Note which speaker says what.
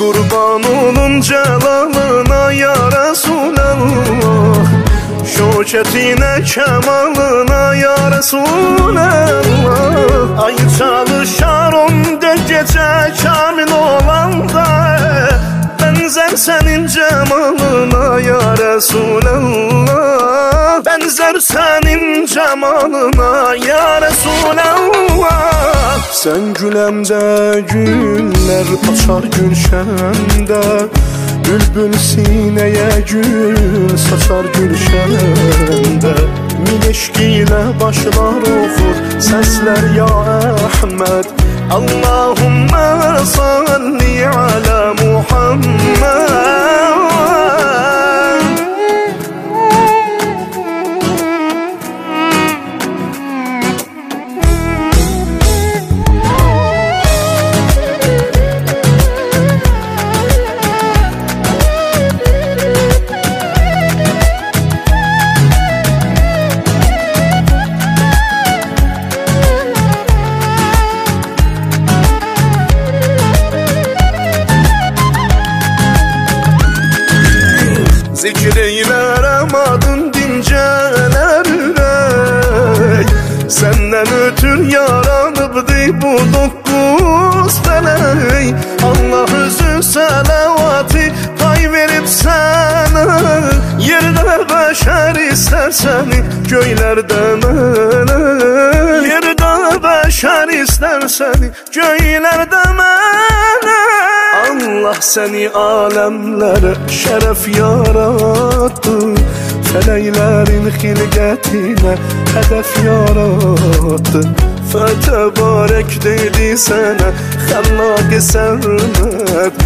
Speaker 1: Kurban olun celalına ya Resulallah, şöketine kemalına ya Resulallah. Ay çalışar 14 gece kamil olanda, benzer senin cemalına ya Resulallah, benzer senin cemalına ya Resulallah. Sen gülemde güller açar gülşende, bülbül sineye gül saçar gülşende. Min eşkiyle başlar okur sesler ya Ahmet, Allahümme salli ala Muhammed. Zikr eyler amadın dinceler ey, senden ötür yaranıbdı bu 9 felek. Allah özü salavatı pay verip sana, yerde beşer ister seni göylerde melek. Yerde beşer ister seni göylerde melek. Allah seni alemlere şeref yarattı, feleklerin hilqetine hedef yarattı. Fetebarek dedi sana Hallak-ı Sermet,